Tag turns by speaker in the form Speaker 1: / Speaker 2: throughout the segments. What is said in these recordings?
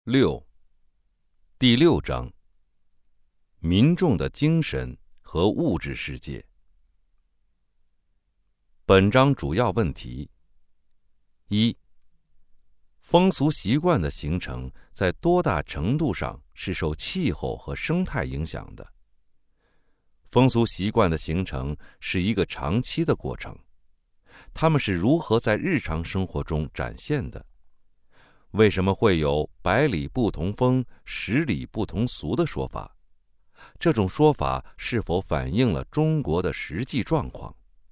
Speaker 1: 6. 第6章：民众的精神和物质世界。本章主要问题： 1. 风俗习惯的形成在多大程度上是受气候和生态影响的？风俗习惯的形成是一个长期的过程，它们是如何在日常生活中展现的？为什么会有百里不同风，十里不同俗的说法？这种说法是否反映了中国的实际状况？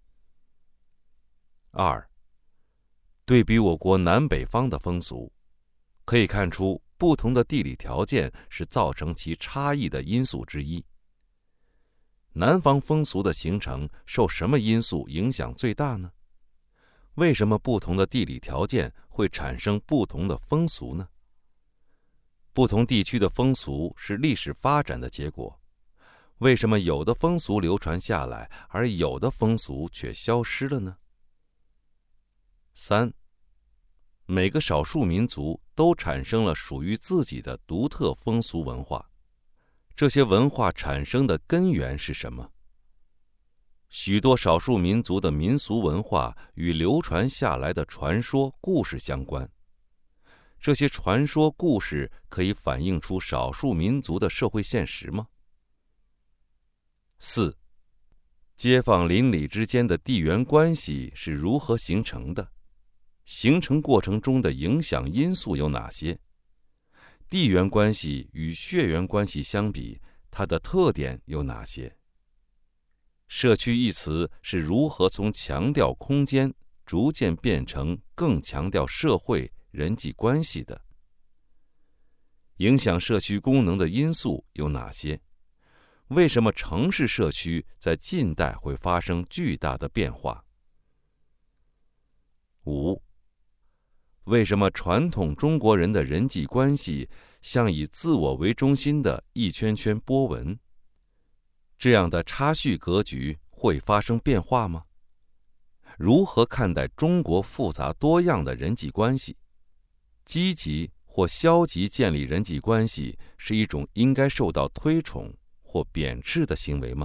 Speaker 1: 2. 对比我国南北方的风俗，可以看出不同的地理条件是造成其差异的因素之一。南方风俗的形成受什么因素影响最大呢？为什么不同的地理条件会产生不同的风俗呢？不同地区的风俗是历史发展的结果，为什么有的风俗流传下来，而有的风俗却消失了呢？ 3. 每个少数民族都产生了属于自己的独特风俗文化，这些文化产生的根源是什么？许多少数民族的民俗文化与流传下来的传说故事相关，这些传说故事可以反映出少数民族的社会现实吗？ 4. 街坊邻里之间的地缘关系是如何形成的？形成过程中的影响因素有哪些？地缘关系与血缘关系相比，它的特点有哪些？社区一词是如何从强调空间逐渐变成更强调社会人际关系的？影响社区功能的因素有哪些？为什么城市社区在近代会发生巨大的变化？ 5. 为什么传统中国人的人际关系像以自我为中心的一圈圈波纹？这样的差序格局会发生变化吗？如何看待中国复杂多样的人际关系？积极或消极建立人际关系是一种应该受到推崇或贬斥的行为吗？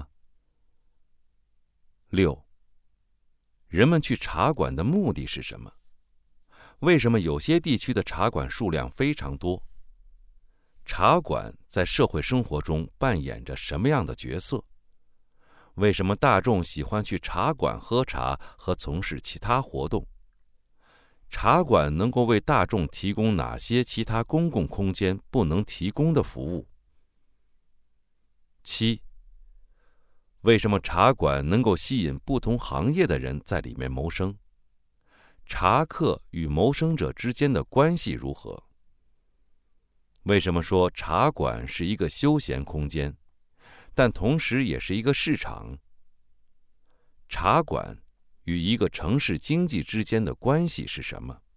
Speaker 1: 6. 人们去茶馆的目的是什么？为什么有些地区的茶馆数量非常多？茶馆在社会生活中扮演着什么样的角色？为什么大众喜欢去茶馆喝茶和从事其他活动？茶馆能够为大众提供哪些其他公共空间不能提供的服务？ 7. 为什么茶馆能够吸引不同行业的人在里面谋生？茶客与谋生者之间的关系如何？为什么说茶馆是一个休闲空间，但同时也是一个市场？茶馆与一个城市经济之间的关系是什么？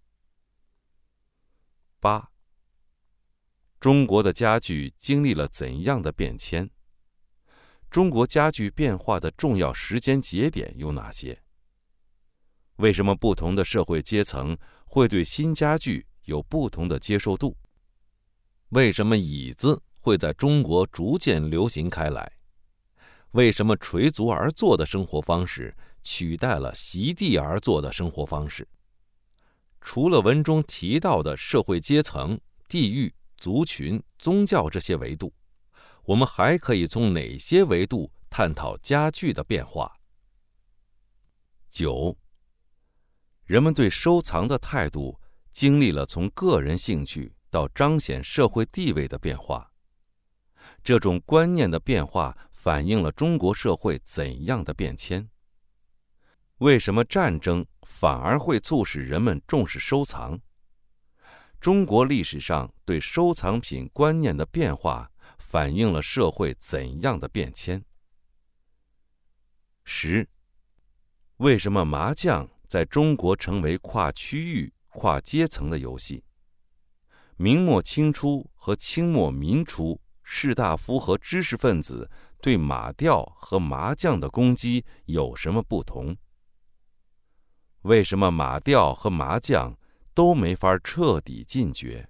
Speaker 1: 8. 中国的家具经历了怎样的变迁？中国家具变化的重要时间节点有哪些？为什么不同的社会阶层会对新家具有不同的接受度？为什么椅子会在中国逐渐流行开来？为什么垂足而坐的生活方式取代了席地而坐的生活方式？除了文中提到的社会阶层、地域、族群、宗教这些维度，我们还可以从哪些维度探讨家具的变化？ 9. 人们对收藏的态度经历了从个人兴趣到彰显社会地位的变化。这种观念的变化反映了中国社会怎样的变迁？为什么战争反而会促使人们重视收藏？中国历史上对收藏品观念的变化反映了社会怎样的变迁？10. 为什么麻将在中国成为跨区域、跨阶层的游戏？明末清初和清末民初，士大夫和知识分子对马吊和麻将的攻击有什么不同？为什么马吊和麻将都没法彻底禁绝？